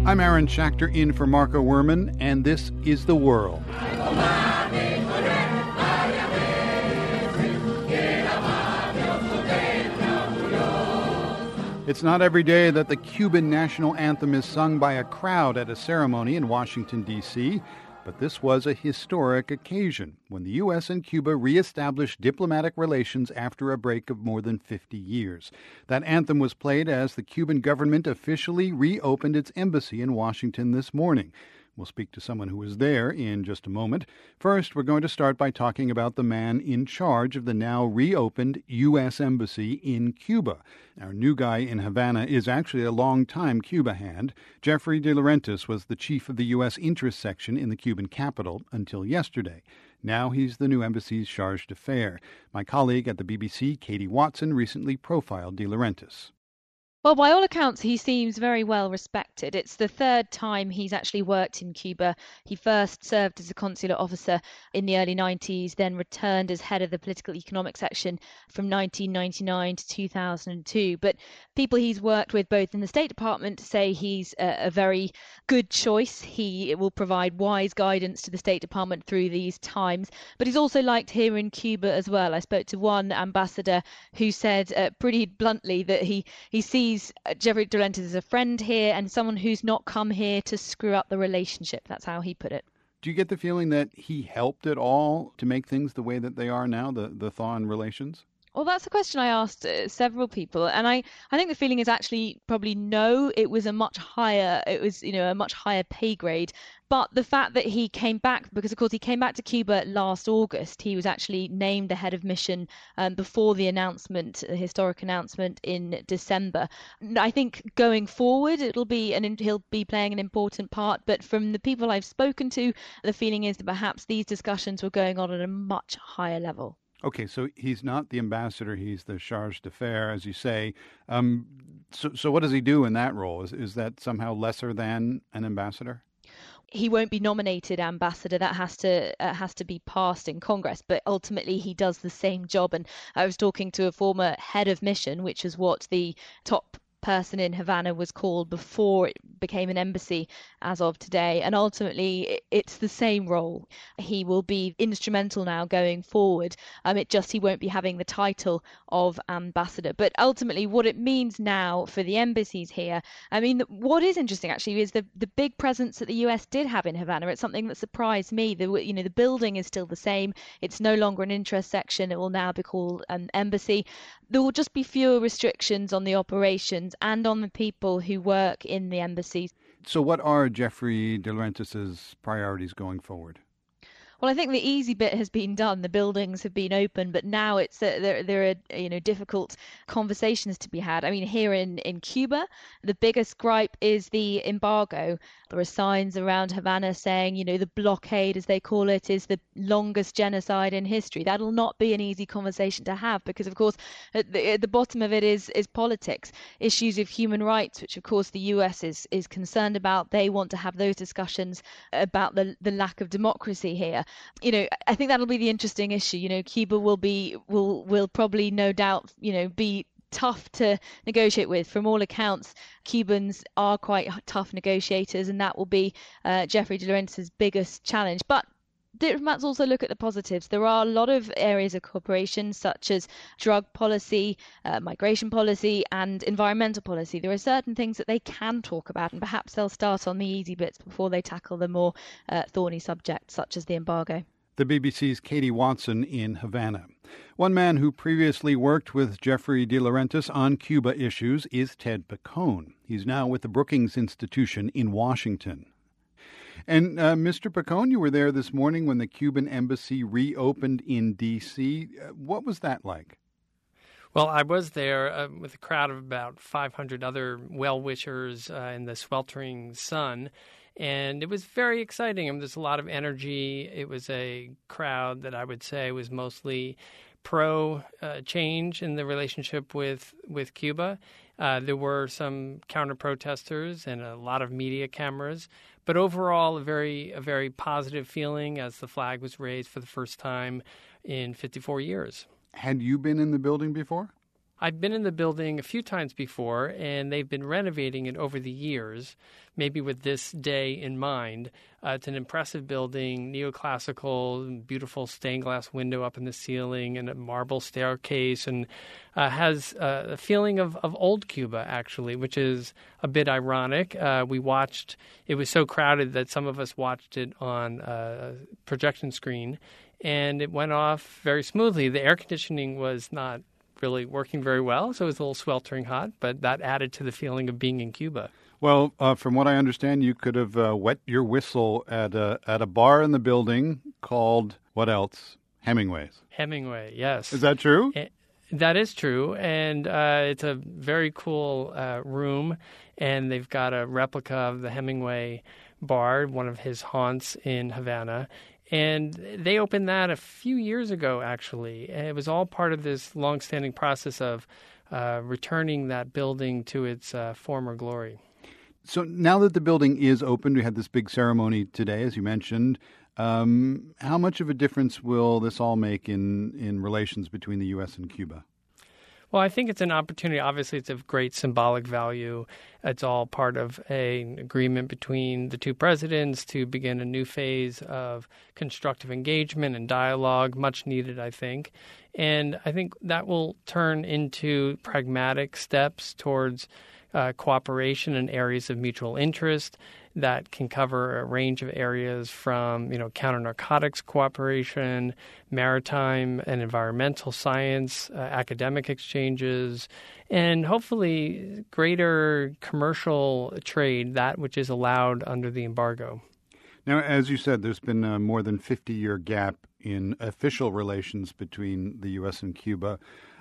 I'm Aaron Schachter in for Marco Werman, and this is The World. It's not every day that the Cuban national anthem is sung by a crowd at a ceremony in Washington, D.C., but this was a historic occasion when the U.S. and Cuba reestablished diplomatic relations after a break of more than 50 years. That anthem was played as the Cuban government officially reopened its embassy in Washington this morning. We'll speak to someone who was there in just a moment. First, we're going to start by talking about the man in charge of the now reopened U.S. Embassy in Cuba. Our new guy in Havana is actually a longtime Cuba hand. Jeffrey De Laurentiis was the chief of the U.S. interest section in the Cuban capital until yesterday. Now he's the new embassy's charge d'affaires. My colleague at the BBC, Katie Watson, recently profiled De Laurentiis. Well, by all accounts, he seems very well respected. It's the third time he's actually worked in Cuba. He first served as a consular officer in the early 90s, then returned as head of the political economic section from 1999 to 2002. But people he's worked with both in the State Department say he's a very good choice. He will provide wise guidance to the State Department through these times. But he's also liked here in Cuba as well. I spoke to one ambassador who said pretty bluntly that he sees Jeffrey De Laurentiis as a friend here and someone who's not come here to screw up the relationship. That's how he put it. Do you get the feeling that he helped at all to make things the way that they are now, the thaw in relations? Well, that's a question I asked several people, and I think the feeling is actually probably no. It was a much higher pay grade. But the fact that he came back, because of course he came back to Cuba last August, he was actually named the head of mission before the historic announcement in December. I think going forward he'll be playing an important part. But from the people I've spoken to, the feeling is that perhaps these discussions were going on at a much higher level. Okay, so he's not the ambassador, he's the charge d'affaires, as you say. So what does he do in that role? Is that somehow lesser than an ambassador? He won't be nominated ambassador. That has to be passed in Congress. But ultimately, he does the same job. And I was talking to a former head of mission, which is what the top person in Havana was called before it became an embassy as of today, and ultimately it's the same role. He will be instrumental now going forward. He won't be having the title of ambassador, but ultimately what it means now for the embassies here, what is interesting actually is the big presence that the US did have in Havana. It's something that surprised me. The building is still the same. It's no longer an interest section. It will now be called an embassy. There will just be fewer restrictions on the operations and on the people who work in the embassies. So what are Jeffrey De Laurentiis' priorities going forward? Well, I think the easy bit has been done. The buildings have been open, but now it's there are difficult conversations to be had. Here in Cuba, the biggest gripe is the embargo. There are signs around Havana saying, the blockade, as they call it, is the longest genocide in history. That'll not be an easy conversation to have because, of course, at the bottom of it is politics, issues of human rights, which, of course, the US is concerned about. They want to have those discussions about the lack of democracy here. I think that'll be the interesting issue. Cuba will probably no doubt, be tough to negotiate with. From all accounts, Cubans are quite tough negotiators, and that will be Jeffrey De Laurentiis' biggest challenge. But diplomats also look at the positives. There are a lot of areas of cooperation, such as drug policy, migration policy, and environmental policy. There are certain things that they can talk about, and perhaps they'll start on the easy bits before they tackle the more thorny subjects, such as the embargo. The BBC's Katie Watson in Havana. One man who previously worked with Jeffrey De Laurentiis on Cuba issues is Ted Picone. He's now with the Brookings Institution in Washington. And Mr. Picone, you were there this morning when the Cuban embassy reopened in D.C. What was that like? Well, I was there with a crowd of about 500 other well-wishers in the sweltering sun, and it was very exciting. There's a lot of energy. It was a crowd that I would say was mostly pro-change in the relationship with Cuba. There were some counter-protesters and a lot of media cameras, but overall a very positive feeling as the flag was raised for the first time in 54 years. Had you been in the building before? I've been in the building a few times before, and they've been renovating it over the years, maybe with this day in mind. It's an impressive building, neoclassical, beautiful stained glass window up in the ceiling and a marble staircase, and has a feeling of old Cuba, actually, which is a bit ironic. We watched, it was so crowded that some of us watched it on a projection screen, and it went off very smoothly. The air conditioning was not really working very well, so it was a little sweltering hot, but that added to the feeling of being in Cuba. Well, from what I understand, you could have wet your whistle at a bar in the building called, what else? Hemingway's. Hemingway, yes. Is that true? That is true, and it's a very cool room, and they've got a replica of the Hemingway bar, one of his haunts in Havana. And they opened that a few years ago, actually. And it was all part of this long-standing process of returning that building to its former glory. So now that the building is open, we had this big ceremony today, as you mentioned. How much of a difference will this all make in relations between the U.S. and Cuba? Well, I think it's an opportunity. Obviously, it's of great symbolic value. It's all part of an agreement between the two presidents to begin a new phase of constructive engagement and dialogue, much needed, I think. And I think that will turn into pragmatic steps towards cooperation in areas of mutual interest that can cover a range of areas from, counter-narcotics cooperation, maritime and environmental science, academic exchanges, and hopefully greater commercial trade, that which is allowed under the embargo. Now, as you said, there's been a more than 50-year gap in official relations between the U.S. and Cuba.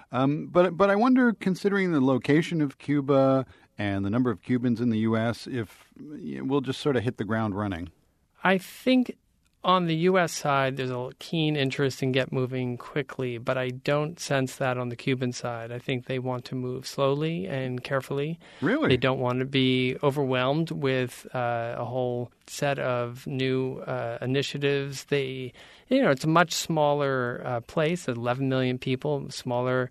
But I wonder, considering the location of Cuba and the number of Cubans in the U.S., if we'll just sort of hit the ground running. I think on the U.S. side, there's a keen interest in get moving quickly, but I don't sense that on the Cuban side. I think they want to move slowly and carefully. Really? They don't want to be overwhelmed with a whole set of new initiatives. It's a much smaller place, 11 million people, smaller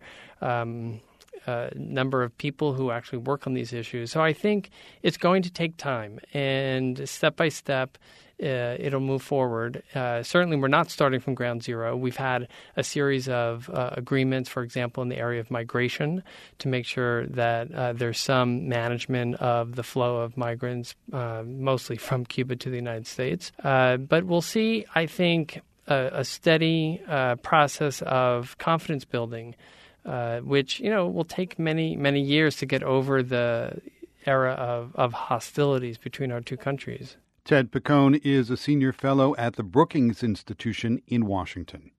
number of people who actually work on these issues. So I think it's going to take time, and step by step, it'll move forward. Certainly, we're not starting from ground zero. We've had a series of agreements, for example, in the area of migration, to make sure that there's some management of the flow of migrants, mostly from Cuba to the United States. But we'll see, I think, a steady process of confidence building, which, will take many, many years to get over the era of hostilities between our two countries. Ted Picone is a senior fellow at the Brookings Institution in Washington.